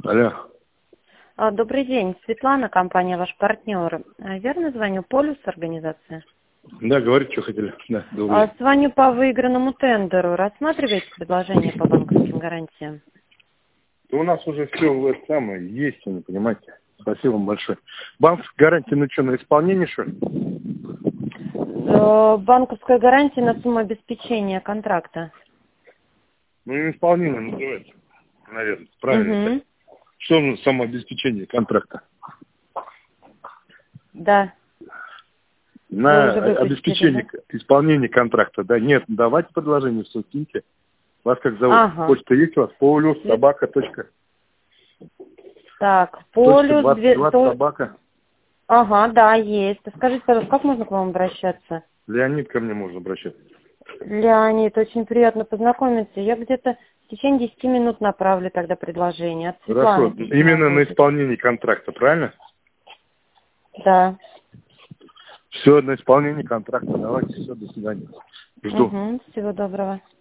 Алло. Добрый день, Светлана, компания «Ваш партнер». Верно звоню? Полюс организация? Да, говорите, что хотели. Да, добрый день. Звоню по выигранному тендеру. Рассматриваете предложение по банковским гарантиям? Да у нас уже все в это самое есть, вы не понимаете. Спасибо вам большое. Банковская гарантия, ну что, на исполнение, что ли? Банковская гарантия на сумму обеспечения контракта. Ну, неисполнимое называется, наверное. Правильно. Угу. Что за самообеспечение контракта? Да. На Вы уже выпустили, обеспечение исполнения контракта, да? Нет, давайте предложение в суд киньте. Вас как зовут? Ага. Почта есть у вас? Полюс, собака, точка. Так, Точка полюс... 20 собака. Ага, да, есть. Скажите, пожалуйста, как можно к вам обращаться? Леонид, ко мне можно обращаться. Леонид, очень приятно познакомиться. Я где-то в течение 10 минут направлю тогда предложение. От Светланы Хорошо. письмо Именно на будет. исполнение контракта, правильно? Да. Все, на исполнение контракта. Давайте, все, до свидания. Жду. Угу. Всего доброго.